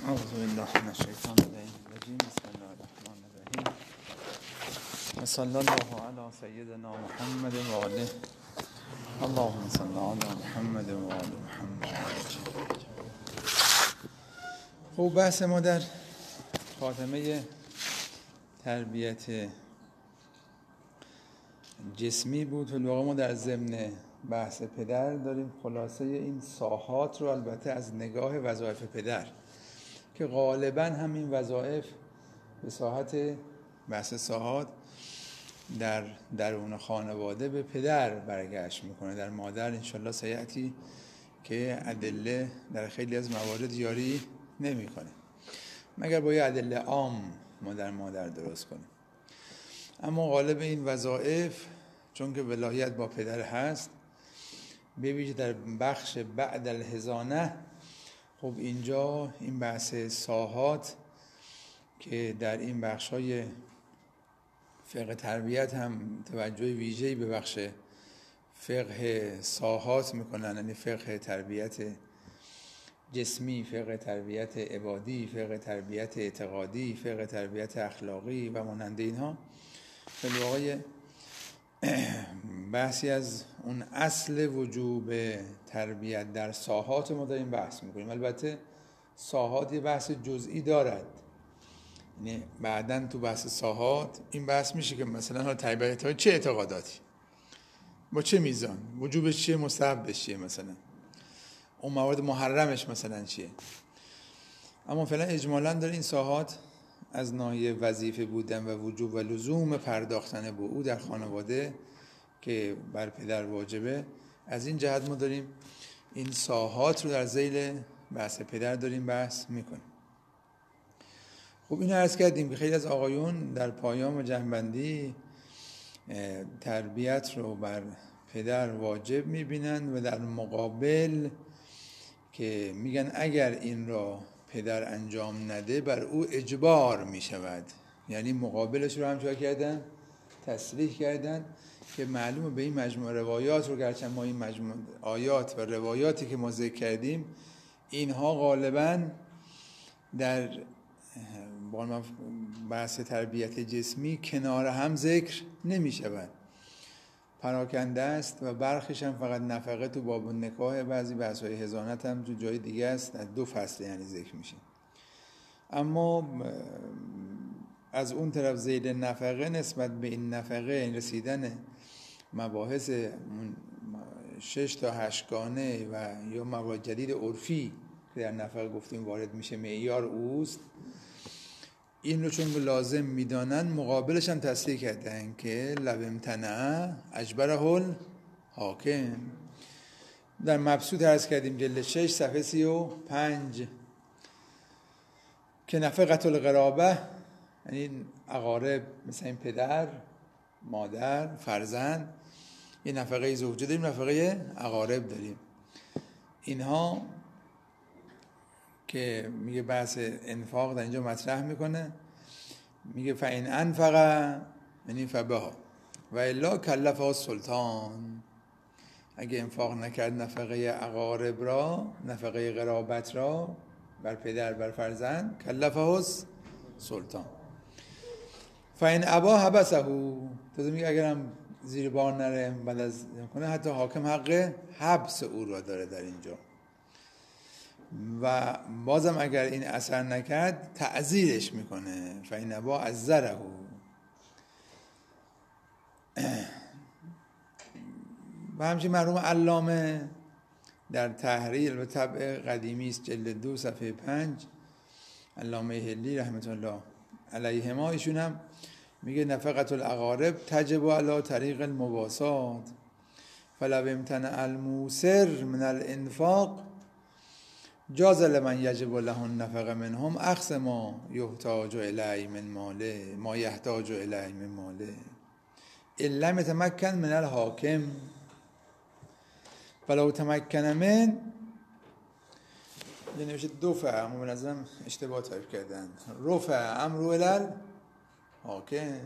اعوذ بالله من الشیطان الرجیم بسم الله الرحمن الرحیم و صلی الله علی سیدنا محمد و آله اللهم صل علی محمد و آل محمد. خب بحث ما در خاتمه تربیت جسمی بود. الواقع ما در ضمن بحث پدر داریم خلاصه این ساحات رو، البته از نگاه وظایف پدر که غالبا همین وظایف به ساحت بحث ساحات در درون خانواده به پدر برگشت میکنه. در مادر انشالله سیعتی که ادله در خیلی از موارد یاری نمیکنه مگر با یه ادله عام ما در مادر درست کنیم. اما غالب این وظایف چون که ولایت با پدر هست، به ویژه در بخش بعد الحضانه، خب اینجا این بحث ساحات که در این بخش‌های فقه تربیت هم توجه ویژه‌ای به بخش فقه ساحات میکنن، یعنی فقه تربیت جسمی، فقه تربیت عبادی، فقه تربیت اعتقادی، فقه تربیت اخلاقی و مانند اینها. در واقع بحثی از اون اصل وجوب تربیت در ساحات ما داریم بحث میکنیم. البته ساحات یه بحث جزئی دارد، یعنی بعداً تو بحث ساحات این بحث میشه که مثلا تربیت های چه اعتقاداتی با چه میزان، وجوبش چیه، مستحبش چیه، مثلا اون موارد محرمش مثلا چیه. اما فعلا اجمالاً داره این ساحات از ناحیه وظیفه بودن و وجوب و لزوم پرداختن به او در خانواده که بر پدر واجبه، از این جهت ما داریم این ساحات رو در ذیل بحث پدر داریم بحث میکنیم. خب اینو عرض کردیم که خیلی از آقایون در پایان و جمع‌بندی تربیت رو بر پدر واجب میبینن و در مقابل که میگن اگر این را پدر انجام نده بر او اجبار میشود. یعنی مقابلش رو هم چه کردن؟ تصریح کردن که معلومه به این مجموعه روایات رو، گرچه ما این مجموعه آیات و روایاتی که ما ذکر کردیم اینها غالباً در بحث تربیت جسمی کنار هم ذکر نمی شود، پراکنده است و برخیش هم فقط نفقه تو باب نکاح، بعضی بحث‌های حضانت هم تو جای دیگه است، در 2 فصل یعنی ذکر میشه. اما از اون طرف ذیل نفقه نسبت به این نفقه، این رسیدن مباحث 6 تا 8 گانه و یا موارد جدید عرفی که در نفقه گفتیم وارد میشه، معیار اوست، این رو چون لازم میدانن مقابلش هم تصریح کردن که لو امتنع اجبره الحاکم. در مبسوط عرض کردیم جلد 6 صفحه 35 که نفقة القرابه، یعنی اقارب مثل این پدر، مادر، فرزند، یه نفقه زوجه داریم، نفقه اقارب داریم. اینها که میگه بحث انفاق در اینجا مطرح میکنه، میگه فإن انفق یعنی فبها و الا کلفه السلطان. اگه انفاق نکرد نفقه اقارب را، نفقه قرابت را بر پدر بر فرزند، کلفه السلطان. فإن ابا حبسه، تو میگه اگرم زیر بار نره بعد از کنه، حتی حاکم حق حبس او را داره در اینجا. و بازم اگر این اثر نکرد تعزیرش میکنه، فإن ابا عزره. و همچنین مرحوم علامه در تحریر و طبع قدیمی است جلد 2 صفحه 5، علامه هلی رحمت الله علیهما، ایشون هم میگه نفقة الاقارب تجب علی طریق المواسات فلو امتنع الموسر من الانفاق جاز لمن یجب له النفقه منهم اخذ ما یحتاج الیه من ماله، ما یحتاج الیه من ماله ان لم یتمکن من الحاکم فلو تمکن من. یه نوشته 2 فهم، به نظرم اشتباه تایپ کردن، رفع امر الی الحاکم،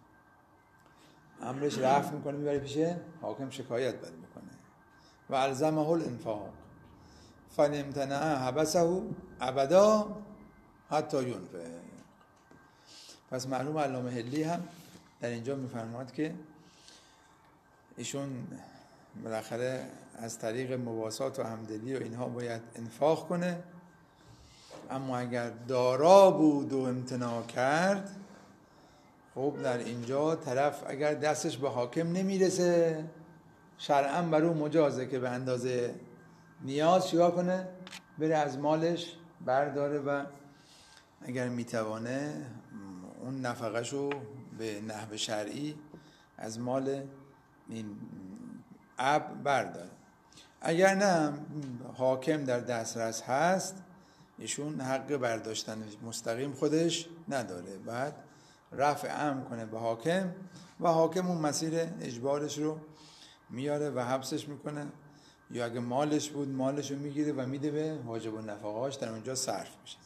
امرش رفع میکنه میبره پیش حاکم، شکایت بد میکنه. و الزمه الانفاق فإن امتنع حبسه ابدا حتی ینفق. پس معلوم علامه حلی هم در اینجا میفرماد که ایشون بالاخره از طریق مواسات و همدلی و اینها باید انفاق کنه، اما اگر دارا بود و امتناع کرد، خب در اینجا طرف اگر دستش به حاکم نمیرسه شرعاً بر اون مجازه که به اندازه نیاز چیکار کنه؟ بره از مالش برداره و اگر میتوانه اون نفقهشو به نحو شرعی از مال این اب برداره. اگر نه حاکم در دسترس هست، ایشون حق برداشتن مستقیم خودش نداره، بعد رفع امر کنه به حاکم و حاکم اون مسیر اجبارش رو میاره و حبسش میکنه، یا اگه مالش بود مالش رو میگیره و میده به واجب النفقه‌هاش، در اونجا صرف میشه.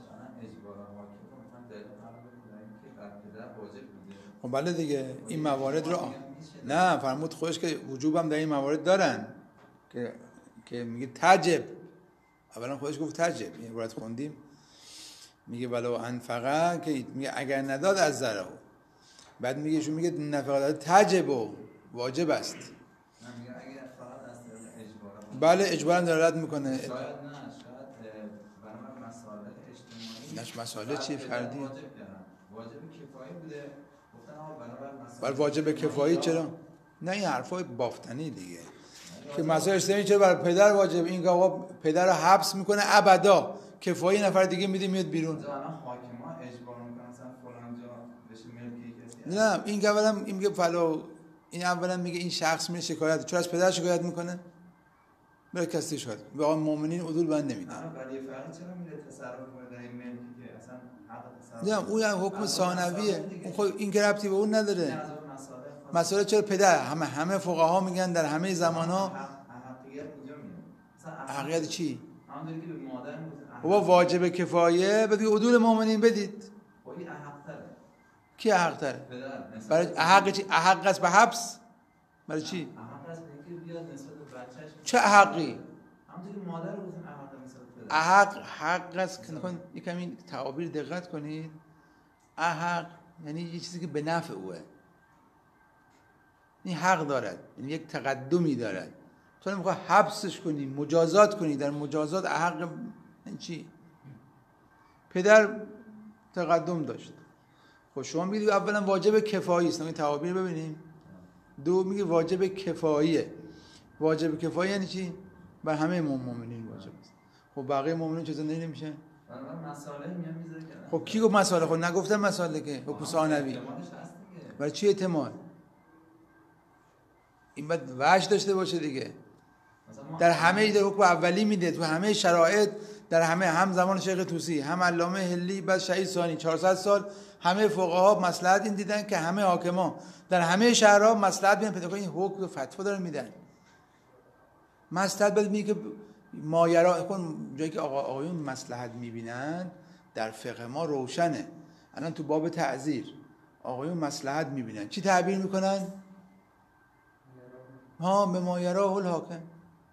خب بله دیگه این موارد رو نه فرمود خودش که وجوبم در این موارد دارن که میگه تجب. اولا خودش گفت تجب، این عبارت خوندیم، میگه ولو انفقه که میگه اگر نداد از ذره، بعد میگه شو میگه نفقه داد تجب و واجب است. میگه اگر فقط از اجبار، بله اجبارا دلالت میکنه. شاید نه، شاید برای مسائل اجتماعی نش مسائل چی فردی واجب کردن، واجب کفایی بوده، گفتن آقا برای مسائل بر واجب کفایی چرا؟ نه این حرفای بافتنی دیگه که مسائل اجتماعی چرا برای پدر واجب، این که آقا پدر رو حبس میکنه ابدا، کفایی نفر دیگه میده میاد بیرون. الان حاکما اجبار میکنن مثلا فلان جا بشه ملکی کسی. نه این که اولا این میگه فلو، این اولا میگه این شخص میره شکایت، چرا از پدر شکایت میکنه؟ بره کسی شکایت به آقا مومنین عدول بند نمیدن. ولی فرقی چرا میره تصرف کنه در این ملکی که اصلا حق تصرف؟ نه اون هم حکم ثانویه، اون خود این که ربطی به اون نداره. مسئله چرا پدر، همه فقها میگن در همه زمانها حقیقت اینجا میاد. حقیقت چی؟ همونطوری که به مادر میگه بابا واجب کفایه بدی عدول مومنین بدید. خب این احق تره. کی احق تره؟ پدر. برای احق چی؟ احق است به حبس؟ برای چی؟ احق است اینکه بیاد نسبت به بچه‌ش. چه احقی؟ همونطوری مادر رو گفتیم احق نسبت به پدر. حق است که نکن یکم این تعابیر دقت کنید. احق یعنی یه چیزی که به نفع اوه، این حق دارد، یعنی یک تقدمی دارد. تو نمیخوای حبسش کنی، مجازات کنی، در مجازات حق این چی؟ پدر تقدم داشت. خب شما میگید اولا واجب کفایی است، این تعابیر ببینیم. دو میگه واجب کفاییه. واجب کفایی یعنی چی؟ بر همه مؤمنین واجب است. خب بقیه مؤمنین چه زندگی نمیشه؟ برای مسائل میام میذاره که خب کی گفت مسائل؟ خب نگفتن مسائل که حکم ثانوی. برای چی احتمال؟ این باید وجه داشته باشه دیگه. در همه در حکم اولی میده، تو همه شرایط، در همه، هم زمان شیخ طوسی، هم علامه حلی، بعد شهید ثانی، 400 سال همه فقها مصلحت این دیدن که همه حاکما در همه شهرها مصلحت بیان پیدا کنن، این حکم فتوا دارن میدن. مصلحت بعد میگه که مایرا کن، جایی که آقایون مصلحت میبینن در فقه ما روشنه. الان تو باب تعزیر آقایون مصلحت میبینن، چی تعبیر میکنن؟ به مایرا الحاکم.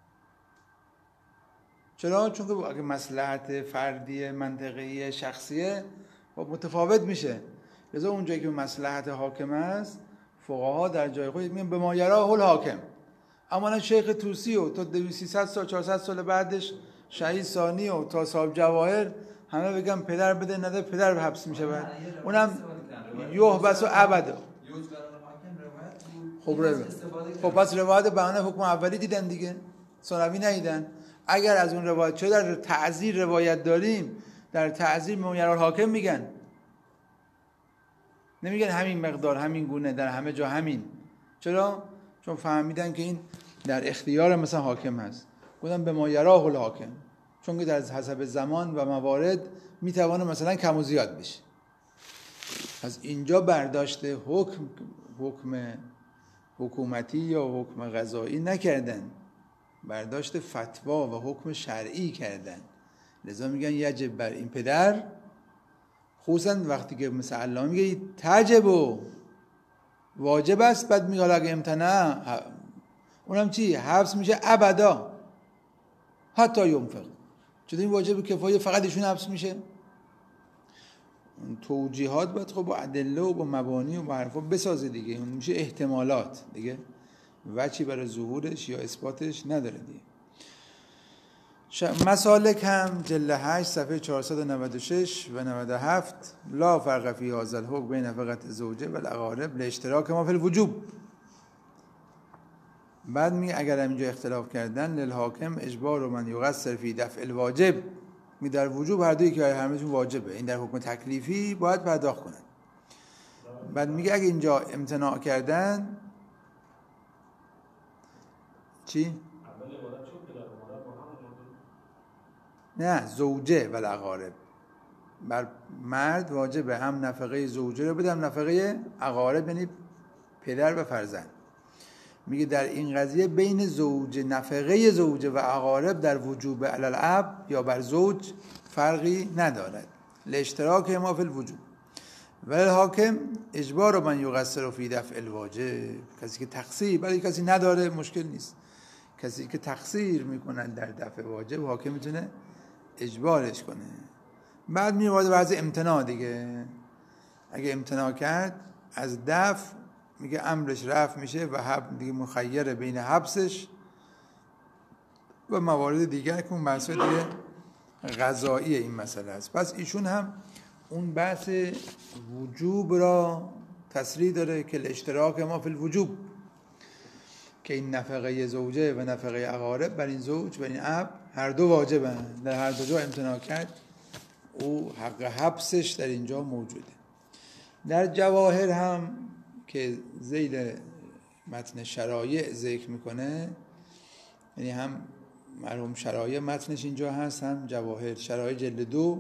چرا؟ چون که اگه مصلحت فردی منطقی شخصیه متفاوت میشه، لذا اون جایی که مصلحت حاکم است فقها در جای خود میگن به مایرا الحاکم. اما الان شیخ طوسی و تا 200 سال 400 سال بعدش شهید ثانی و تا صاحب جواهر همه بگن پدر بده نده پدر به حبس میشه، بعد اونم یحبس و ابدا. خب پس روایت بهانه حکم اولی دیدن دیگه، ثانوی ندیدن. اگر از اون روایت چه در تعزیر روایت داریم، در تعزیر مایرا الحاکم میگن، نمیگن همین مقدار همین گونه در همه جا همین. چرا؟ چون فهمیدن که این در اختیار مثلا حاکم هست، گفتن به ما یراه الحاکم، چون که در حسب زمان و موارد میتوانه مثلا کم و زیاد بشه. از اینجا برداشت حکم حکومتی یا حکم قضایی نکردن، برداشت فتوا و حکم شرعی کردن. لذا میگن یجب بر این پدر، خصوصا وقتی که مثل علامه میگه تجب و واجب است، بعد میگه اگه امتنع اونم چی؟ حبس میشه ابدا حتی ینفق. چون این واجب کفایه فقط ایشون حبس میشه؟ توجیهات باید خب با ادله و با مبانی و با حرفا بسازه دیگه. اون میشه احتمالات دیگه، وجهی برای ظهورش یا اثباتش نداره دیگه. مسالک هم جلد 8 صفحه 496 و 97 لا فرق فی هذا الحکم بین فقط زوجه و الاقارب لاشتراک ما فی الوجوب. بعد میگه اگر اینجا اختلاف کردن للحاکم اجبار من یقصر فی دفع الواجب، می در وجوب هر دوی که همشون واجبه، این در حکم تکلیفی باید پرداخت کنن. بعد میگه اگه اینجا امتناع کردن چی؟ نه زوجه و الاقارب، بر مرد واجبه هم نفقه زوجه رو بده هم نفقه اقارب، یعنی پدر و فرزند. میگه در این قضیه بین زوج نفقه زوجه و اقارب در وجوب علی الاب یا بر زوج فرقی ندارد لاشتراک ما فی الوجوب ولی حاکم اجبار من یقصر فی دفع الواجب. کسی که تقصیر برای کسی نداره مشکل نیست، کسی که تقصیر میکنن در دفع واجب حاکم میتونه اجبارش کنه. بعد میواد وضع امتناع دیگه، اگه امتناع کرد از دفع میگه امرش رفع میشه و دیگه مخیره بین حبسش و موارد دیگر که اون بحث دیگه قضایی این مسئله است. پس ایشون هم اون بحث وجوب را تصریح داره که الاشتراک ما فی الوجوب، که این نفقه زوجه و نفقه اقارب بر این زوج و این اب هر دو واجبن، در هر دو جا امتناع کرد او حق حبسش در اینجا موجوده. در جواهر هم که ذیل متن شرایع ذکر میکنه، یعنی هم مرحوم شرایع متنش اینجا هست هم جواهر، شرایع جلد 2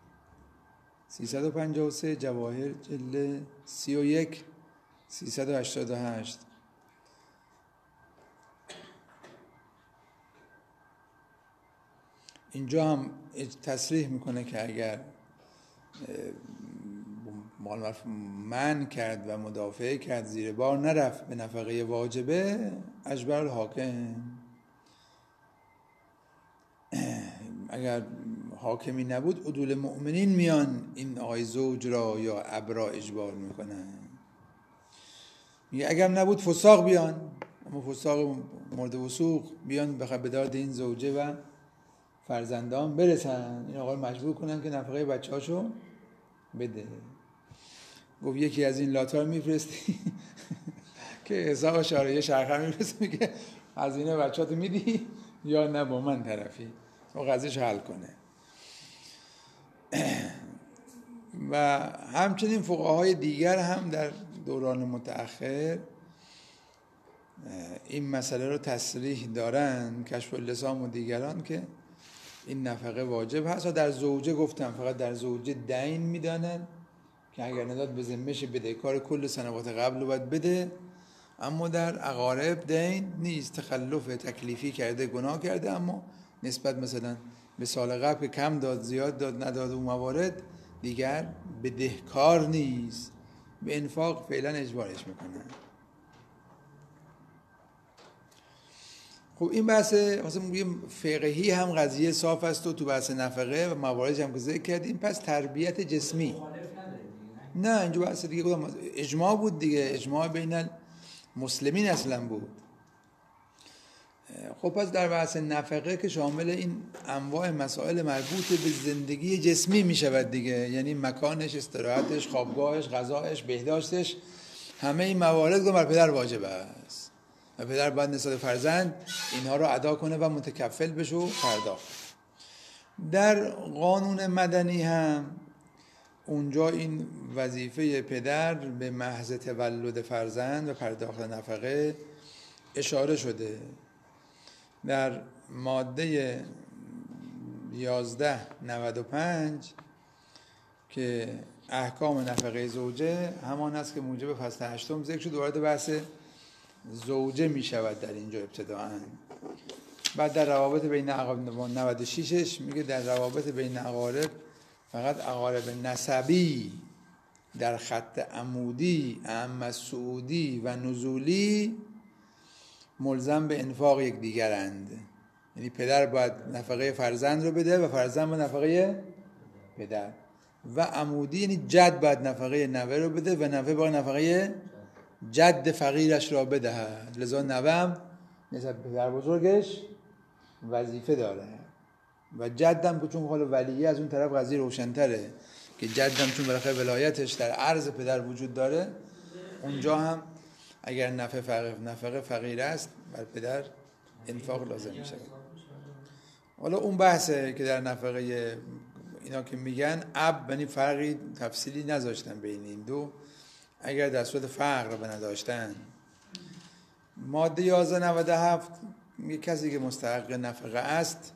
353، جواهر جلد 31 388. اینجا هم تصریح میکنه که اگر من کرد و مدافعه کرد زیر بار نرفت به نفقه واجبه اجبر الحاکم. اگر حاکمی نبود عدول مؤمنین میان این آقای زوج را یا ابرا اجبار میکنن. میگه اگر نبود فساق بیان، اما فساق مورد وثوق بیان به داد این زوجه و فرزندان برسن، این آقا مجبور کنن که نفقه بچه‌هاشو بده. گفت یکی از این لاتا رو میفرستی که حساب شارعه شرخه میفرستی میگه هزینه بچه‌هاتو میدی یا نه با من طرفی و قضیه‌شو حل کنه. و همچنین فقهای دیگر هم در دوران متأخر این مسئله رو تصریح دارن، کشف اللسان و دیگران، که این نفقه واجب هست. و در زوجه گفتم فقط در زوجه دین میدانن که اگر نداد به ذمه‌ش بدهکار کل سنوات قبل رو باید بده، اما در اقارب دین نیست، تخلف تکلیفی کرده گناه کرده، اما نسبت مثلا به سال قبل که کم داد زیاد داد نداد اون موارد دیگر بدهکار نیست، به انفاق فعلا اجبارش میکنن. خب این بحث مثلا میگیم فقهی هم قضیه صاف است و تو بحث نفقه و مواردش هم که ذکر کردیم. پس تربیت جسمی نه، اینجا بحث دیگه بودم، اجماع بود دیگه، اجماع بین المسلمین اصلا بود. خب پس در بحث نفقه که شامل این انواع مسائل مربوط به زندگی جسمی می شود دیگه، یعنی مکانش، استراحتش، خوابگاهش، غذاش، بهداشتش، همه این موارد رو بر پدر واجب است و پدر باید نسبت فرزند اینها رو ادا کنه و متکفل بشه و پرداخت. در قانون مدنی هم اونجا این وظیفه پدر به محض تولد فرزند و پرداخت نفقه اشاره شده. در ماده 1195 که احکام نفقه زوجه همان است که موجب فصل 8 ذکر شد، وارد بحث زوجه می شود در اینجا ابتداءً. بعد در روابط بین اقارب 96ش میگه در روابط بین اقارب فقط اقارب نسبی در خط عمودی، اعم صعودی و نزولی ملزم به انفاق یک دیگرند. یعنی پدر باید نفقه فرزند رو بده و فرزند باید نفقه پدر. و عمودی یعنی جد باید نفقه نوه رو بده و نوه باید نفقه جد فقیرش را بدهد. لذا نوه هم نسبت به پدر بزرگش وظیفه داره و جدم که چون حال ولیه از اون طرف قضیه روشن‌تره که جدم چون بالاخره ولایتش در عرض پدر وجود داره، اونجا هم اگر نفقه فقیر است بر پدر انفاق لازم میشه. حالا اون بحثه که در نفقه اینا که میگن اب، یعنی فرقی تفصیلی نذاشتن بین این دو اگر در صورت فقر به نداشتن. ماده 1197 یک کسی که مستحق نفقه است،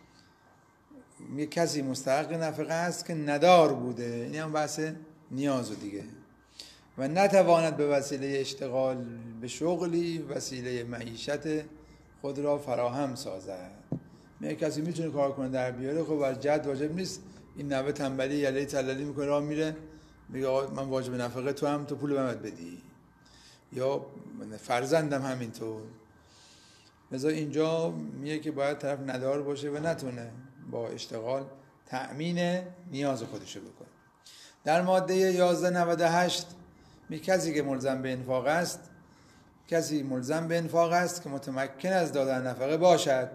یک کسی مستحق نفقه است که ندار بوده، این هم بحث نیازه دیگه، و نتواند به وسیله اشتغال به شغلی وسیله معیشت خود را فراهم سازد. یک کسی میتونه کار کنه در بیاره، خب بر جد واجب نیست این نوه تنبلی یلی تللی میکنه راه میره میگه آقا من واجب نفقه تو هم تو پول به من بدی، یا فرزندم همینطور. لذا اینجا میگه که باید طرف ندار باشه و نتونه با اشتغال تأمین نیاز خودشو بکنه. در ماده 1198 می کسی که ملزم به انفاق است، کسی ملزم به انفاق است که متمکن از دادن نفقه باشد،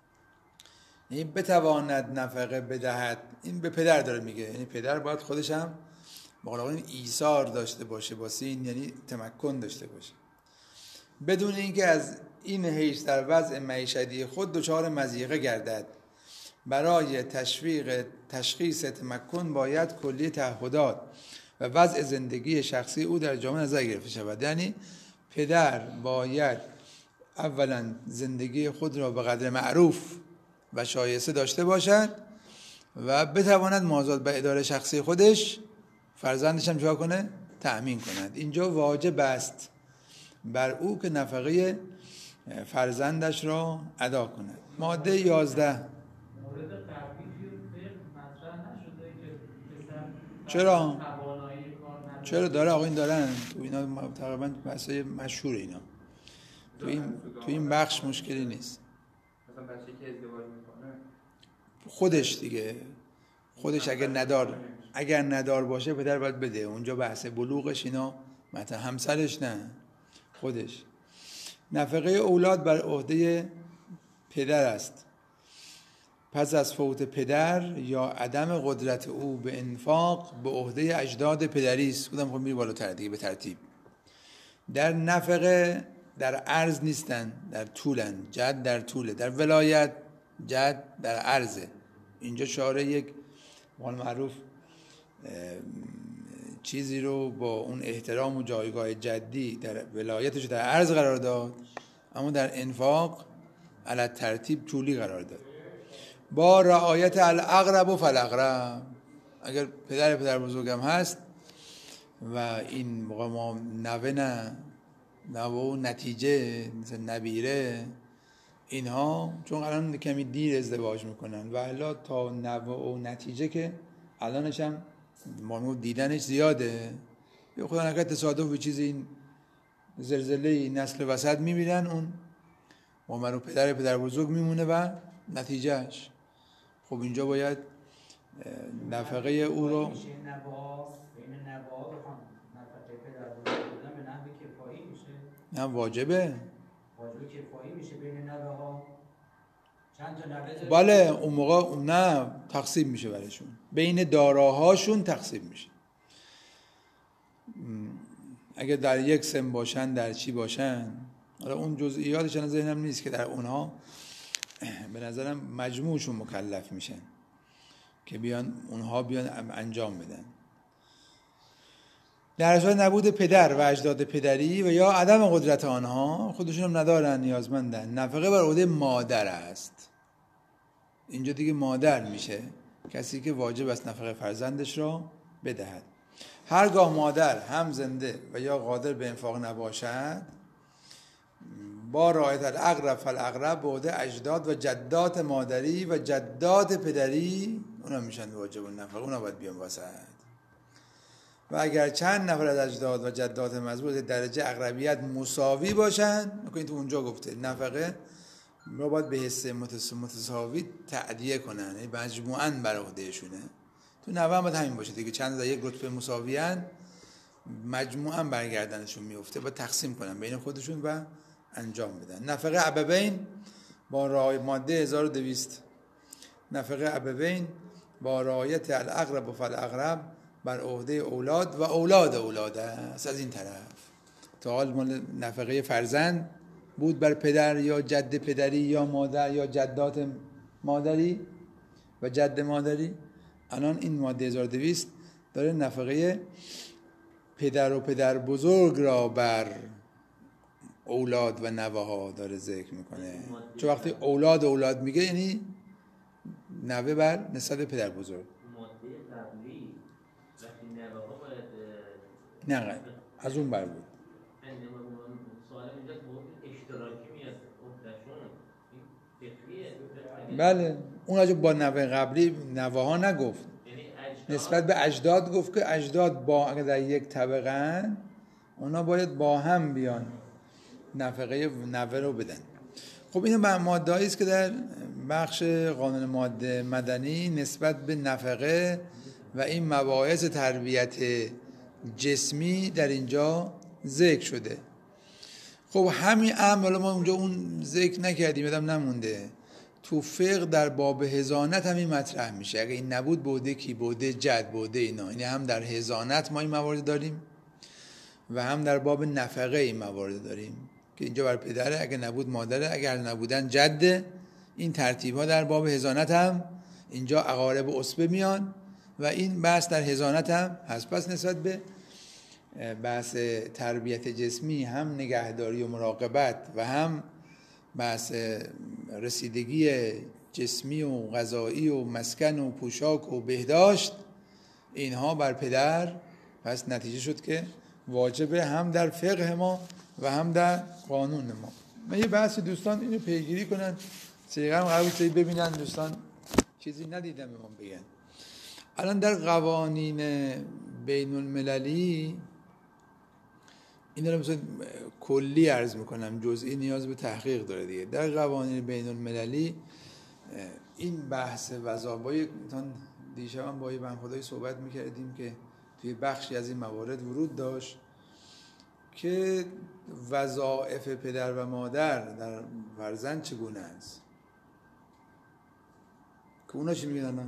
این بتواند نفقه بدهد. این به پدر داره میگه، یعنی پدر باید خودش هم این ایثار داشته باشه با سین، یعنی تمکن داشته باشه بدون اینکه از این حیث در وضع معیشتی خود دچار مضیقه گردد. برای تشخیص تمکن باید کلیه تعهدات و وضع زندگی شخصی او در جامعه نظر گرفته شود. یعنی پدر باید اولا زندگی خود را به قدر معروف و شایسته داشته باشد و بتواند مازاد به اداره شخصی خودش فرزندش هم چیکار کنه؟ تأمین کند. اینجا واجب است بر او که نفقه فرزندش را ادا کند. ماده 11 مورد قبلی مطرح نشده که چرا؟ توانایی کار نداره. چرا داره آقا، این دارن تو اینا تقریبا بحثای مشهور اینا تو این بخش مشکلی نیست. مثلا بچه‌ای که ازدواج میکنه خودش دیگه خودش اگر ندار باشه پدر باید بده، اونجا بحث بلوغش اینا مثلا همسرش نه، خودش. نفقه اولاد بر عهده پدر است. پس از فوت پدر یا عدم قدرت او به انفاق به عهده اجداد پدری است. خودم خب میری بالاتر دیگه به ترتیب. در نفقه در عرض نیستن، در طولن. جد در طوله، در ولایت جد در عرضه. اینجا شارع یک مال معروف چیزی رو با اون احترام و جایگاه جدی در ولایتش در عرض قرار داد، اما در انفاق علی ترتیب طولی قرار داد. با رعایت الاقرب و فالاقرب. اگر پدر بزرگم هست و این موقع ما نوه و نتیجه مثل نبیره اینها، چون الان کمی دیر ازدواج میکنن و الا تا نوه و نتیجه که الانش هم ما دیدنش زیاده، یا خدا نکنه تصادف به چیز این زلزله نسل وسط میبینن، اون مامر و پدر بزرگ میمونه و نتیجهش. خب اینجا باید نفقه او رو میشه بین نوا بخوام نفقه پدر بزرگ بدن به نحو کفایی میشه؟ نه واجبه کفایی میشه بین نوه ها. چند تا نوه بله اون موقع نه تقسیم میشه برایشون، بین داراهاشون تقسیم میشه. اگه در یک سن باشن در چی باشن، حالا اون جزئیاتش از ذهنم نیست که در اونها به نظرم مجموعشون مکلف میشن که اونها بیان انجام بدن. در صورت نبود پدر و اجداد پدری و یا عدم قدرت آنها، خودشون هم ندارن، نیازمندن، نفقه بر عهده مادر است. اینجا دیگه مادر میشه کسی که واجب است نفقه فرزندش را بدهد. هرگاه مادر هم زنده و یا قادر به انفاق نباشد، با رعایت الاقرب فالاقرب به عهده اجداد و جدات مادری و جدات پدری، اونا میشن واجب النفقه، اونا باید بیان واسط. و اگر چند نفر از اجداد و جدات مذکور درجه اقربیت مساوی باشن، این تو اونجا گفته نفقه رو باید به حصه متساوی تعدیه کنن، یعنی مجموعاً بر عهدهشونه، تو نوه هم باید همین باشه دیگه، چند تا یک رتبه مساویان مجموعاً برگردنشون میفته و تقسیم کنن بین خودشون و انجام بدن. نفقه ابوین با رعایت ماده 1200 نفقه ابوین با رعایت الاقرب و فالاقرب بر عهده اولاد و اولاد اولاد است. از این طرف تا حال مال نفقه فرزند بود بر پدر یا جد پدری یا مادر یا جدات مادری و جد مادری. الان این ماده 1200 داره نفقه پدر و پدر بزرگ را بر اولاد و نوه ها داره ذکر میکنه. چون وقتی اولاد میگه یعنی نوه بر نسبت پدر بزرگ. ماده قبلی وقتی نوه ها باید نه از اون بر بود. سوال اینجا بود اشتراکی میاد اون بله اون با نوه قبلی نوه ها نگفت، نسبت به اجداد گفت که اجداد با اگر در یک طبقه اونا باید با هم بیان نفقه نوه رو بدن. خب این ماده‌ای است که در بخش قانون ماده مدنی نسبت به نفقه و این مباحث تربیت جسمی در اینجا ذکر شده. خب همین امر ما اونجا اون ذکر نکردیم، یادم نمونده تو فقه در باب حضانت همین مطرح میشه. اگه این نبود بوده کی؟ بوده جد، بوده اینا. یعنی هم در حضانت ما این موارد داریم و هم در باب نفقه این موارد داریم که اینجا بر پدره، اگه نبود مادره، اگر نبودن جده. این ترتیب ها در باب حضانت هم اینجا اقارب و اصبه میان و این بحث در حضانت هم هست. پس نسبت به بحث تربیت جسمی هم نگهداری و مراقبت و هم بحث رسیدگی جسمی و غذایی و مسکن و پوشاک و بهداشت اینها بر پدر. پس نتیجه شد که واجبه هم در فقه ما و هم در قانون ما. من یه بحثی دوستان اینو پیگیری کنن، سریعا هم قرار بود ببینن دوستان چیزی ندیدم به ما بگن. الان در قوانین بین المللی این رو مثلا کلی عرض میکنم، جزئی نیاز به تحقیق داره دیگه. در قوانین بین المللی این بحث وظایف دیشب هم با یه بنده صحبت میکردیم که توی بخشی از این موارد ورود داشت که وظایف پدر و مادر در فرزند چگونه است که اونا چی میگن.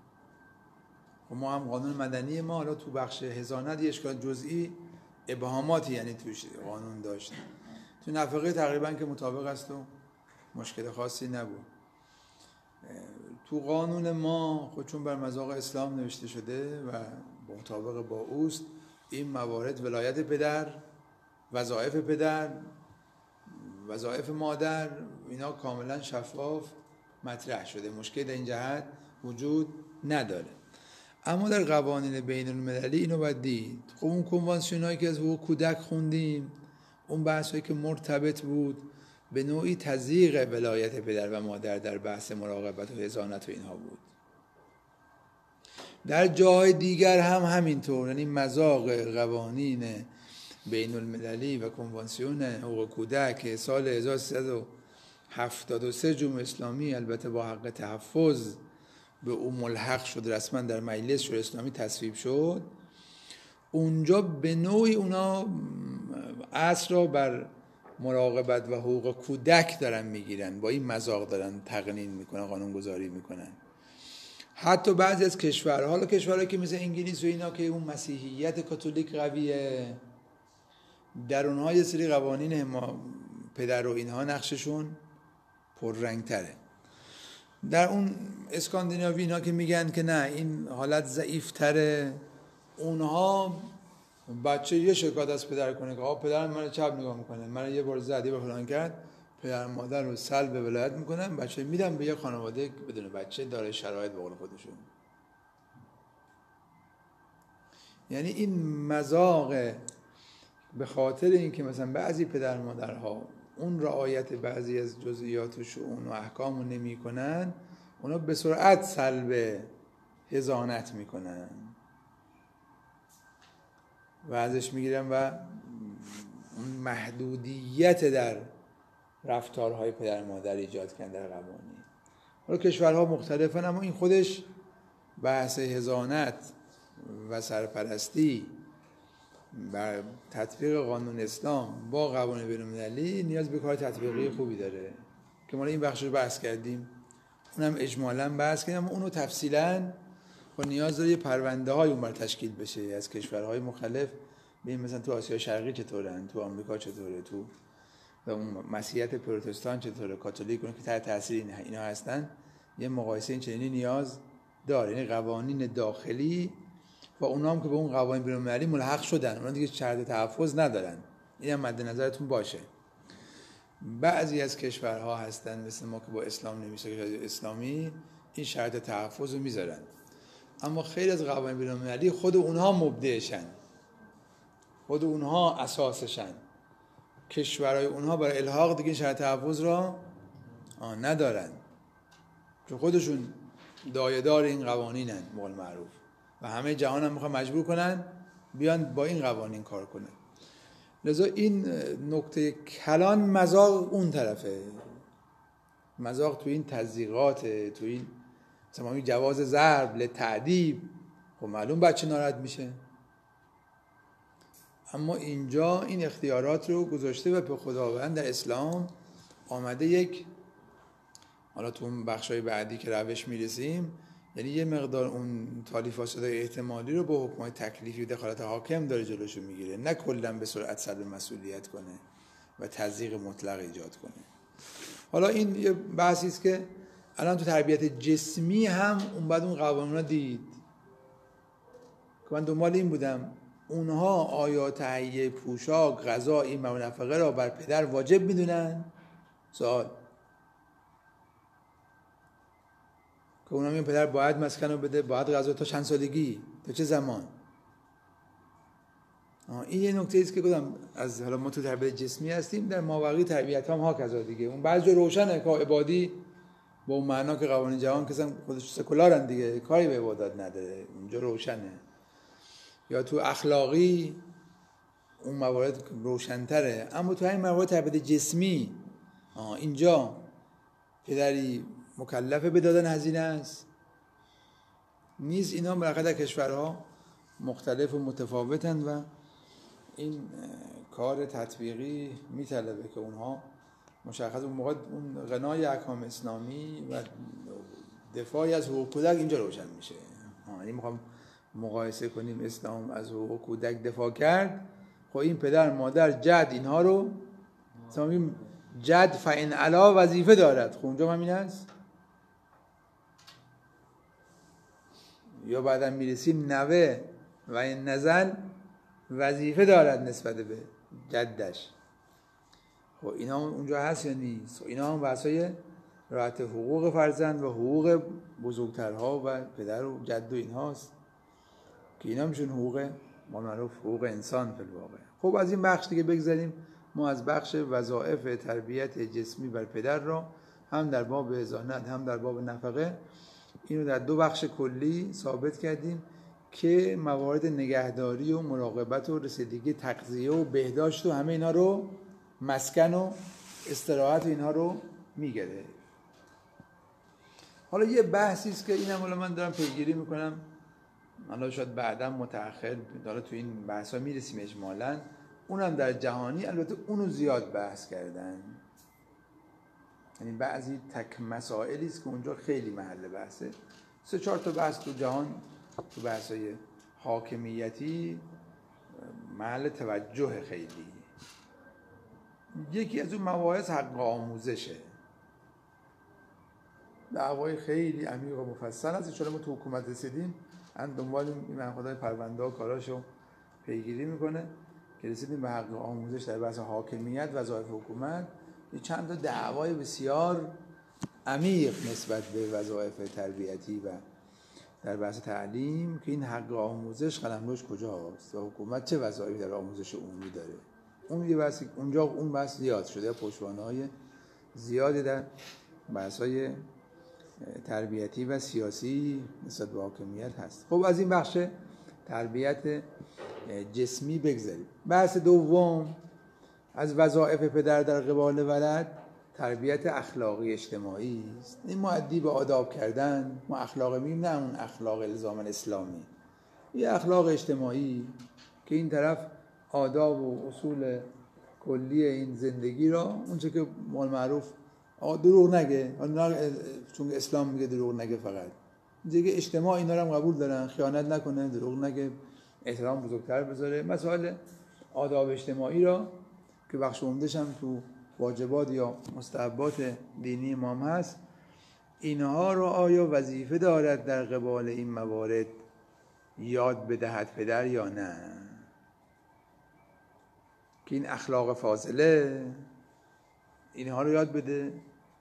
ما هم قانون مدنی ما حالا تو بخش حضانت یه اشکال جزئی ابهاماتی یعنی توش قانون داشت. تو نفقه تقریبا که مطابق است و مشکل خاصی نبود. تو قانون ما خود چون بر مذاق اسلام نوشته شده و مطابق با اوست، این موارد ولایت پدر، وظایف پدر، وظایف مادر، اینا کاملا شفاف مطرح شده، مشکل در این جهت وجود نداره. اما در قوانین بین المللی اینو باید دید. خب اون کنوانسیون هایی که از حقوق کودک خوندیم، اون بحث هایی که مرتبط بود به نوعی تضییق ولایت پدر و مادر در بحث مراقبت و حضانت و اینها بود. در جای دیگر هم همینطور، یعنی مذاق قوانین بین المللی و کنوانسیون حقوق کودک سال 1373 جمهوری اسلامی البته با حق تحفظ به اون ملحق شد، رسما در مجلس شورای اسلامی تصویب شد. اونجا به نوعی اونا اصل را بر مراقبت و حقوق کودک دارن میگیرن، با این مذاق دارن تقنین میکنن، قانون گذاری میکنن. حتی بعضی از کشورها، حالا کشورهایی که مثل انگلیس و اینا که اون مسیحیت کاتولیک قویه، در اونها یه سری قوانین پدر و اینها نقششون پررنگ‌تره. در اون اسکاندیناوی اینا که میگن که نه این حالت ضعیف‌تره، اونها بچه یه شکایت از پدر کنه که پدرم من چپ نگاه میکنه، من یه بار زد یه بار فلان کرد، پدر مادر رو سلب ولایت میکنن، بچه میدم به یه خانواده بدون بچه داره شرایط به قول خودشون. یعنی این مذاق به خاطر اینکه مثلا بعضی پدر مادرها اون رعایت بعضی از جزئیات و شؤون و احکام رو نمی کنن، اونا به سرعت سلب حضانت میکنن و ازش میگیرن و اون محدودیت در رفتارهای پدر مادر ایجاد کردن در قوانین. حالا کشورها مختلفن، اما این خودش بحث حضانت و سرپرستی بر تطبیق قانون اسلام با قوانین بین‌المللی نیاز به کار تطبیقی خوبی داره که ما این بخش رو بحث کردیم، اونم اجمالاً بحث کردیم، اونو تفصیلاً با نیاز داره یه پرونده های اون بر تشکیل بشه از کشورهای مختلف. ببین مثلا تو آسیا شرقی چطورن، تو آمریکا چطوره، تو و اون مسیحیت پروتستان چطوره، کاتولیک اون که تحت تاثیر اینا هستن، یه مقایسه این چنینی نیاز داره. یعنی قوانین داخلی و اونام که به اون قوانین بین‌المللی ملحق شدن، اونا دیگه شرط تحفظ ندارن. اینم مد نظرتون باشه. بعضی از کشورها هستن مثل ما که با اسلام نمیشه اسلامی این شرط تحفظ رو میذارن، اما خیلی از قوانین بین‌المللی خود اونها مبدعشن، خود اونها اساسشن. کشورهای اونها برای الحاق دیگه شرط تحفظ را ندارن، چون خودشون دایه‌دار این قوانینن به قول معروف و همه جهان هم میخوان مجبور کنن بیان با این قوانین کار کنن. لذا این نکته کلان مذاق اون طرفه، مذاق تو این تضییقات، تو این مثلا جواز ضرب لتعدیب، خب معلوم بچه ناراحت میشه، اما اینجا این اختیارات رو گذاشته و به خداوند در اسلام آمده یک، حالا تو اون بخشای بعدی که روش میرسیم، یعنی یه مقدار اون تالیف فاسدای احتمالی رو با حکمای تکلیفی و دخالت حاکم داره جلوشو میگیره، نه کلا به سرعت سلب مسئولیت کنه و تضییق مطلق ایجاد کنه. حالا این یه بحثی است که الان تو تربیت جسمی هم اون بعد اون قوانینا دید که من دنبال این بودم اونها آیا تهیه پوشاک، غذا، این نفقه را بر پدر واجب میدونن؟ سوال که اونها میگن پدر باید مسکن رو بده، باید غذا، تا چند سالگی، تا چه زمان؟ این یه نکته است که گفتم از حالا ما تو تربیت جسمی هستیم، در مابقی تربیت هم ها کذا دیگه. اون بعضی جا روشنه که عبادی با اون معنا که قوانین جهان که خودش سکولارن دیگه، کاری به عبادت نداره، اونجا روشنه. یا تو اخلاقی اون موارد روشن‌تره، اما تو همین موارد تربیت جسمی اینجا پدری مکلفه به دادن هزینه است نیست. اینا بالاخره در کشورها مختلف و متفاوتن و این کار تطبیقی میطلبه که اونها مشخص اون موقع اون غنای احکام اسلامی و دفاعی از حقوق کودک اینجا روشن میشه. یعنی میخوام مقایسه کنیم اسلام از حقوق کودک دفاع کرد، خب این پدر مادر جد اینها رو مثلا میگیم جد فإن علا وظیفه دارد، خب اونجا همین هست. یا بعدا میرسیم نوه و این نزل وظیفه دارد نسبت به جدش، خب اینا اونجا هست یا نیست؟ اینا هم بحثای رعایت حقوق فرزند و حقوق بزرگترها و پدر و جد و اینهاست که اینا میشون حقوق ما معروف حقوق انسان فی الواقع. خب از این بخش دیگه بگذاریم، ما از بخش وظایف تربیت جسمی بر پدر را هم در باب حضانت هم در باب نفقه اینو در دو بخش کلی ثابت کردیم که موارد نگهداری و مراقبت و رسیدگی تغذیه و بهداشت و همه اینا رو، مسکن و استراحت و اینها رو میگیره. حالا یه بحثی است که اینم حالا من دارم پیگیری میکنم، حالا شاید بعدا متأخر حالا تو این بحثا میرسیم اجمالاً، اونم در جهانی البته اونو زیاد بحث کردن، یعنی بعضی تک مسائلی است که اونجا خیلی محل بحثه. 3-4 تا بحث تو جهان تو بحثای حاکمیتی محل توجه خیلی. یکی از اون مباحث حق آموزشه، دعوای خیلی عمیق و مفصل هست. چون ما تو حکومت رسیدیم ان دنبال این خدای پرونده ها کاراشو پیگیری میکنه که رسیدیم به حق آموزش در بحث حاکمیت وظایف حکومت. یه چند تا دعوای بسیار عمیق نسبت به وظایف تربیتی و در بحث تعلیم که این حق آموزش قلمروش کجاست و حکومت چه وظایفی در آموزش عمومی داره. اون یه بحث اونجا اون بحث زیاد شده، پشتوانه‌های زیادی در بحث‌های تربیتی و سیاسی نسبت به حاکمیت هست. خب از این بخش تربیت جسمی بگذاریم. بحث دوم از وظایف پدر در قبال ولد تربیت اخلاقی اجتماعی است. این مؤدی به آداب کردن، ما اخلاق میگیم، نه اون اخلاق الزاما اسلامی، یه اخلاق اجتماعی که این طرف آداب و اصول کلی این زندگی را، اونچه که مال معروف دروغ نگه، چون اسلام میگه دروغ نگه، فقط دیگه اجتماع اینا رو هم قبول دارن، خیانت نکنه، دروغ نگه، احترام بزرگتر بذاره. مسائل آداب اجتماعی را که بخش عمده‌ش هم تو واجبات یا مستحبات دینی امام هست، اینها رو آیا وظیفه دارد در قبال این موارد یاد بدهد پدر یا نه؟ که این اخلاق فاضله اینها رو یاد بده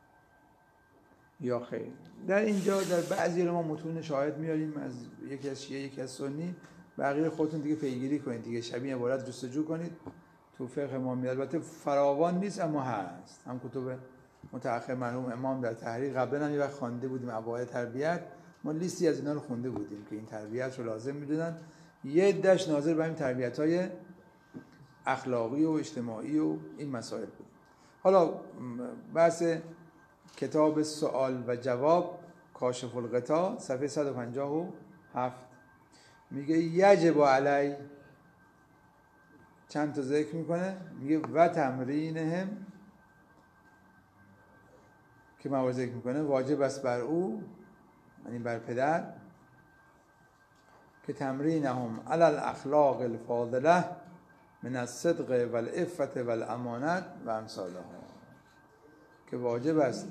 یا خیر؟ در اینجا در بعضی ما متون شاهد میاریم از یکی از شیعه یکی از سنی، بقیه خودتون دیگه پیگیری کنید دیگه، شبیه عبارت جستجو کنید تو فقه امامی. البته فراوان نیست اما هست، هم کتب متأخر مرحوم امام در تحریر قبلا هم یه وقت خوانده بودیم، ابواب تربیت، ما لیستی از اینا رو خونده بودیم که این تربیت رو لازم میدونن. یه عده‌اش ناظر به این تربیت‌های اخلاقی و اجتماعی و این مسائل بود. حالا بحث کتاب سوال و جواب کاشف الغطا صفحه 157 میگه یجب علی، چند تا ذکر میکنه، میگه و تمرینهم، که موارد ذکر میکنه واجب است بر او، یعنی بر پدر، که تمرینهم علی الاخلاق الفاضله من الصدق والعفت والامانت و امثالها، که واجب است،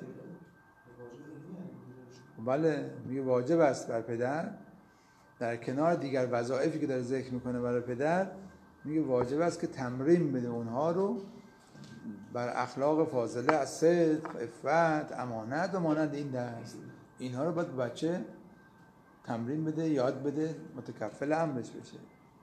بله میگه واجب است بر پدر در کنار دیگر وظایفی که داره ذکر میکنه برای پدر، میگه واجب است که تمرین بده اونها رو بر اخلاق فاضله از صدق، عفت، امانت و مانند این دست. اینها رو باید بچه تمرین بده، یاد بده، متکفل امرش بشه.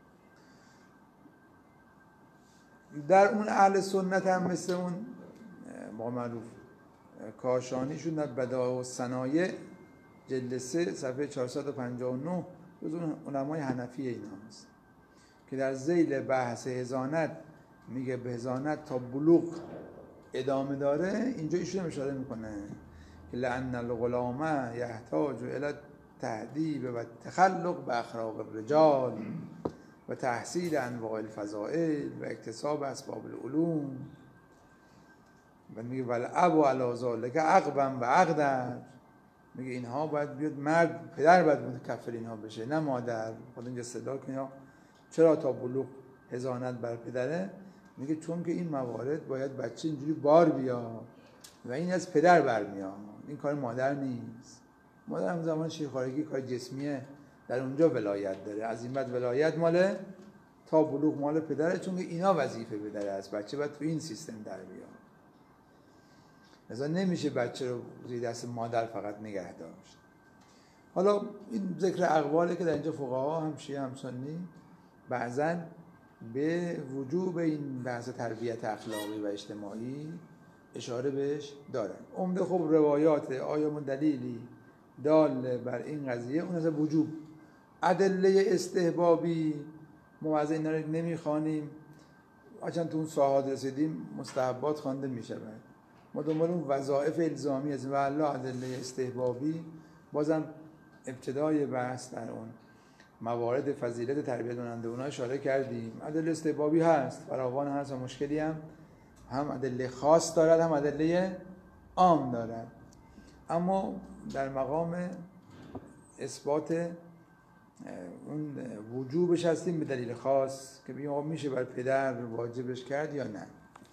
در اون اهل سنت هم مثل اون ما معروف کاشانیشون در بدائع الصنایع جلد 3 صفحه 459 جز اون علمای حنفی اینا هست که در ذیل بحث حضانت میگه به حضانت تا بلوغ ادامه داره. اینجا ایشون اشاره میکنه که لأن الغلام یحتاج الی تهذیب و تخلق به اخلاق الرجال و تحصیل انواع الفضائل و اکتساب اسباب العلوم، و میگه والاب علی ذلک عقبا و عقدا، میگه اینها باید بیاد مرد، پدر باید متکفل اینها بشه نه مادر. خود اینجا استدلال کنه چرا تا بلوغ حضانت بر پدره، میگه چون که این موارد باید بچه اینجوری بار بیاد و این از پدر برمیاد، این کار مادر نیست. مادر هم زمان شیرخوارگی کار جسمیه، در اونجا ولایت داره، از این بعد ولایت مال تا بلوغ مال پدره، چون که اینا وظیفه پدره است، بچه باید تو این سیستم در بیاد. لذا نمیشه بچه رو زیر دست مادر فقط نگه داشت. حالا این ذکر اقواله که در اینجا فقها هم شیعه هم سنی بعضا به وجوب این بحث تربیت اخلاقی و اجتماعی اشاره بهش دارن. عمده خب روایات آیا من دلیلی دال بر این قضیه، اون از وجوب. ادله استحبابی ما از اینا رو نمیخوانیم، چون تو اون ساحات رسیدیم مستحبات خوانده میشه. ما دنبال اون وظایف الزامی از والله ادله استحبابی، بازم ابتدای بحث در اون موارد فضیلت تربیت کننده اونها اشاره کردیم. ادله استحبابی هست، فراوان هست و مشکلی هم ادله خاص دارد هم ادله عام دارد، اما در مقام اثبات اون وجوبش هستیم به دلیل خاص که بگیم میشه بر پدر واجبش کرد یا نه.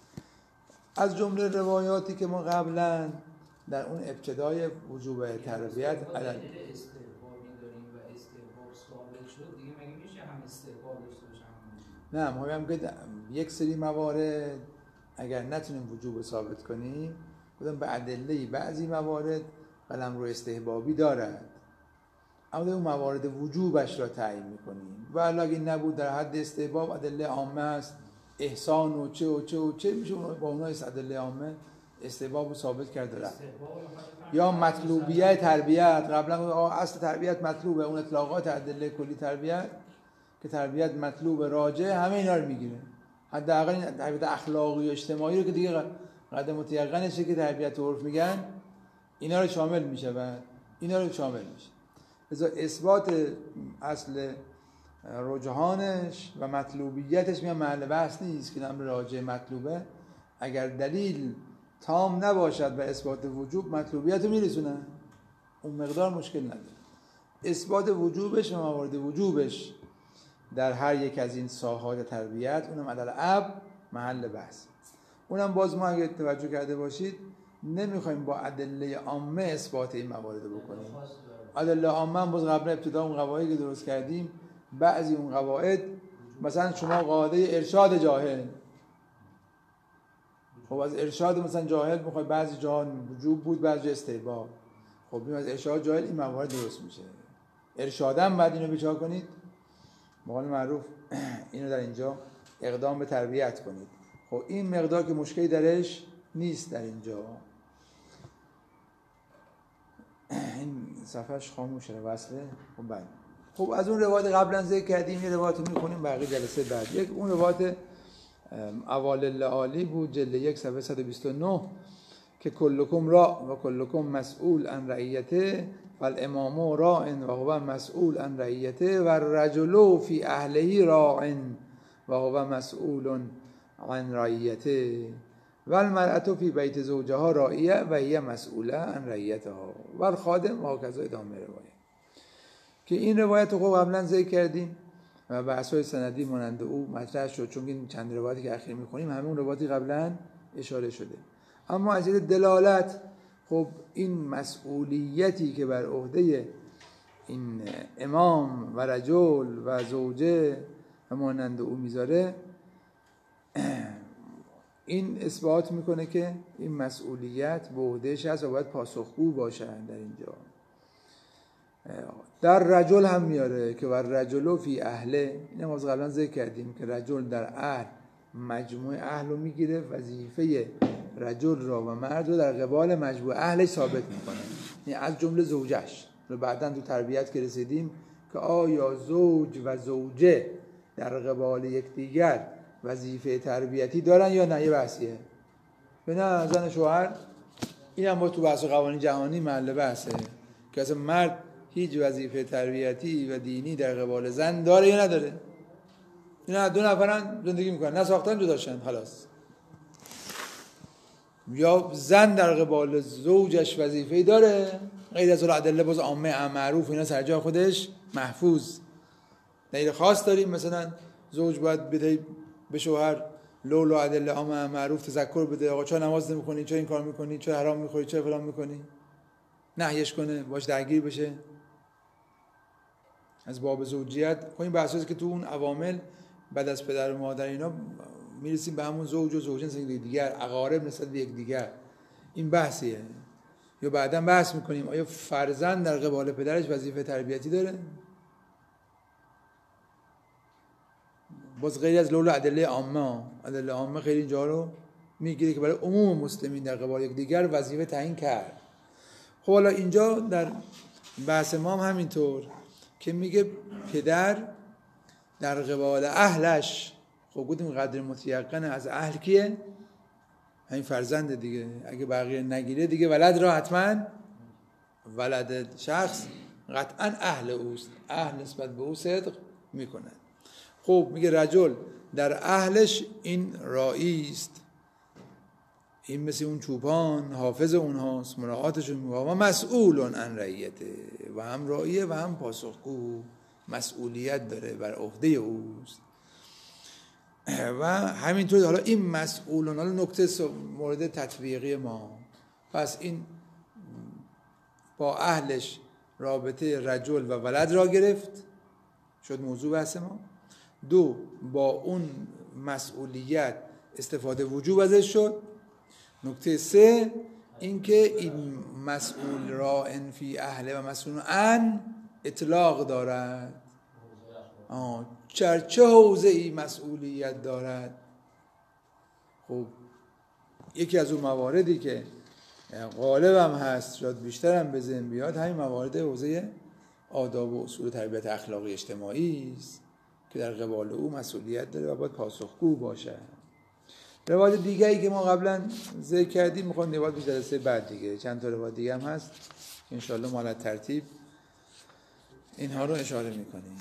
از جمله روایاتی که ما قبلا در اون ابتدای وجوب تربیت دلیل استحبابی داریم و استحباب ثابت شد دیگه، مگه میشه هم استحباب داشته باشه هم نه؟ ما میگم که یک سری موارد اگر نتونیم وجوب ثابت کنیم، بودن به ادله بعضی موارد قلم رو استحبابی دارد، اما اون موارد وجوبش را تعیین میکنیم. و اگه نبود در حد استحباب ادله عامه است، احسان و چه و چه و چه، میشه با اونها ادله عامه استحباب رو ثابت کرده رفت. یا مطلوبیت تربیت، قبلا اصل تربیت مطلوبه، اون اطلاقات ادله کلی تربیت که تربیت مطلوب راجع همه اینا رو میگیره. حداقل این تربیت اخلاقی و اجتماعی رو که دیگه قدر متیقنشه که تربیت عرف میگن اینا رو شامل میشه و اینا رو شامل میشه. لذا اثبات اصل رجحانش و مطلوبیتش میان محل بحث نیست که نام راجع مطلوبه. اگر دلیل تام نباشد و اثبات وجوب مطلوبیت رو میرسونه، اون مقدار مشکل نداره. اثبات وجوبش و موارد وجوبش در هر یک از این ساحات تربیت، اونم عدل اب محل بحث. اونم باز ما اگه توجه کرده باشید نمیخوایم با ادله عامه اثبات این موارد رو بکنیم. ادله عامه هم باز قبل ابتدا اون قواعدی که درست کردیم، بعضی اون قواعد مثلا شما قاعده ارشاد جاهل، خب از ارشاد مثلا جاهل میخوای بعضی جا وجوب بود بعضی استحباب، خب این از ارشاد جاهل این موارد درست میشه. ارشادم بعد اینو بچا کنید، مقال معروف اینو در اینجا اقدام به تربیت کنید. خب این مقدار که مشکلی درش نیست در اینجا. این صفحش خاموشه وصله. خب بعد خب از اون روایت قبلا ذکر کردیم، یه روایت رو می‌خونیم بقیه جلسه بعد. یک اون روایت اوالل عالی بود، جلد 1 صفحه 129 که کلکم راع و کلکم مسئول عن رعیته والامام راع و هو مسئول عن رعیته و الرجل فی اهله راع و هو مسئول عن رعیته و المرأة فی بیت زوجها راعیه و هی مسئوله عن رعیتها و الخادم و هکذا ادامه روایت. که این روایت رو قبلا ذکر کردیم و بحث‌های سندی مانند او مطرح شد، چون این چند روایتی که اخیر می‌خونیم همه اون روایتی قبلا اشاره شده. اما از جهت دلالت خب این مسئولیتی که بر عهده این امام و رجل و زوجه و مانند او میذاره، این اثبات میکنه که این مسئولیت به عهدهش هست و باید پاسخگو باشن در اینجا. در رجل هم میاره که ور رجلو فی اهله، این ما قبلا ذکر کردیم که رجل در اهل مجموع اهل رو میگیره، وظیفه رجل را و مرد رو در قبال مجموع اهلش ثابت میکنه، یعنی از جمله زوجش رو. بعداً تو تربیت که رسیدیم که آیا زوج و زوجه در قبال یکدیگر وظیفه تربیتی دارن یا نه، یه بحثیه. به نه زن شوهر، این هم با تو بحث قوانین جهانی محل بحثه که اصلا مرد هیچ وظیفه تربیتی و دینی در قبال زن داره یا نداره. اینا دو نفرن زندگی میکنن، نساختن جداشن خلاص. یا زن در قبال زوجش وظیفه‌ای داره، غیر از الادله باز عامه معروف اینا سر جای خودش محفوظ. دلیل خاص داریم مثلا زوج باید بده به شوهر لولا ادله عامه معروف تذکر بده، آقا چرا نماز نمی‌خونی، چرا این کار می‌کنی، چرا حرام می‌خوری، چرا فلان می‌کنی، نهیش کنه، باش درگیر بشه از باب زوجیت. خب این بحثایی که تو اون عوامل بعد از پدر و مادر اینا میرسیم به همون زوج و زوجین زندگی دیگر، اقارب نسبت به یک دیگر، این بحثیه. یا بعداً بحث میکنیم آیا فرزند در قبال پدرش وظیفه تربیتی داره؟ باز غیر از لولا ادله عامه، ادله عامه خیلی اینجا رو میگیره که برای عموم مسلمین در قبال یک دیگر وظیفه تعیین کرد. خب حالا اینجا در بحث ما هم همینطور که میگه پدر در قبال اهلش، خب گفتیم قدر متیقن از اهل کیه؟ همین فرزند دیگه. اگه بقیه نگیره دیگه ولد را حتما ولد شخص قطعا اهل اوست، اهل نسبت به او صدق میکنه. خب میگه رجل در اهلش این راعی است، این مثل اون چوپان حافظ اونهاست، مراعاتشون میکنه و مسئول عن رعیته، و هم راعیه و هم پاسخگو، مسئولیت داره بر عهده اوست. و همینطور حالا این مسئولون، حالا نکته مورد تطبیقی ما، پس این با اهلش رابطه رجل و ولد را گرفت، شد موضوع بحث ما. دو، با اون مسئولیت استفاده وجوب ازش شد. نکته سه، اینکه این مسئول راعن فی اهله و مسئول عن اطلاق دارد، چه حوزه ای مسئولیت دارد. خب یکی از اون مواردی که غالب هم هست، شاید بیشتر هم به ذهن بیاد، همین موارد حوزه آداب و اصول تربیت اخلاقی اجتماعی است که در قبال او مسئولیت داره و باید پاسخگو باشه. روایت دیگه‌ای که ما قبلا ذکر کردیم میخوام روایت بیشتر جلسه بعد دیگه چند تا روایت دیگه هم هست ان شاء الله ما ترتیب اینها رو اشاره میکنیم.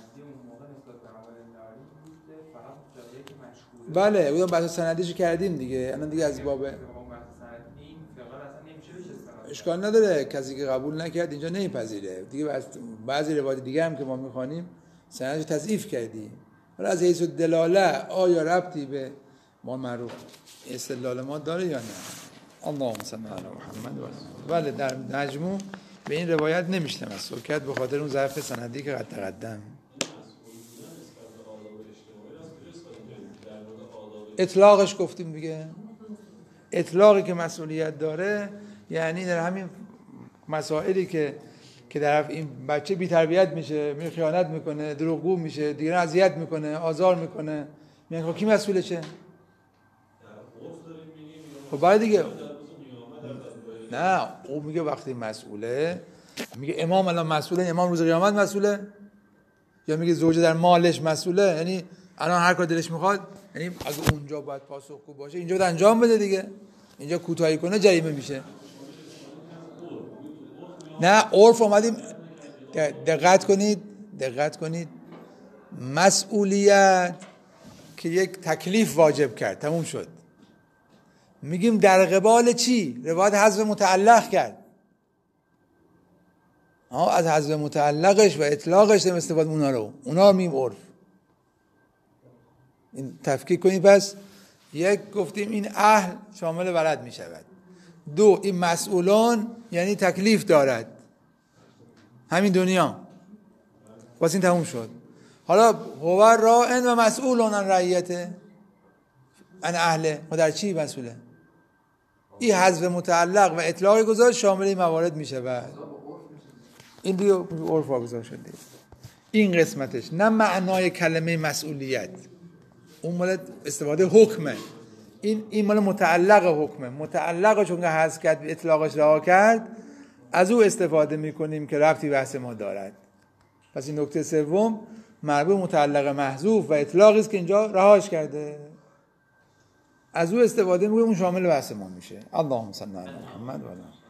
بله اون بحث سندیش کردیم دیگه، الان دیگه از باب اشکال نداره، کسی که قبول نکرد اینجا نمیپذیره دیگه. بعضی روایت دیگه هم که ما میخوانیم سندش تضعیف کردیم، حالا از حیث دلاله آیا ربطی به ما معروف استدلال ما داره یا نه؟ اللهم صل علی محمد و بله در مجموع به این روایت نمیشتم از سکت به خاطر اون ضعف سندی که قد تقدم. اطلاقش گفتیم دیگه، اطلاقی که مسئولیت داره یعنی در همین مسائلی که در این بچه بی تربیت میشه، میره خیانت میکنه، دروغگو میشه، دیگران اذیت میکنه، آزار میکنه، میگن کی مسئوله چه؟ خب بعد دیگه نه او میگه وقتی مسئوله، میگه امام الان مسئوله، امام روز قیامت مسئوله، یا میگه زوجه در مالش مسئوله، یعنی الان هر کار دلش میخواد، یعنی اگه اونجا باید پاسخگو باشه اینجا باید انجام بده دیگه، اینجا کوتاهی کنه جریمه میشه. نه عرف اومدیم دقت کنید مسئولیت که یک تکلیف واجب کرد تموم شد، میگیم در قبال چی؟ روایت حذف متعلق کرد، از حذف متعلقش و اطلاقش هم استفاده اونا رو میگیم عرف. این تفکیک کنید. پس یک گفتیم این اهل شامل ولد می شود، دو این مسئولان یعنی تکلیف دارد همین دنیا، واسه این تموم شد. حالا هو راعن و مسئولون عن رعیته ان اهله، ما در چی مسئوله؟ این حذف متعلق و اطلاق گذاشت شامل این موارد می شود. این دیگه عرف واگذار شده. این قسمتش نه معنای کلمه مسئولیت، اون مال استفاده حکمه، این مال متعلق حکمه. متعلق چون که حذف کرد اطلاقش رها کرد از او استفاده میکنیم که ربطی بحث ما دارد. پس این نکته سوم مربوط متعلق محذوف و اطلاقی است که اینجا رهاش کرده، از او استفاده میکنیم، اون شامل بحث ما میشه. اللهم صل علی محمد و علی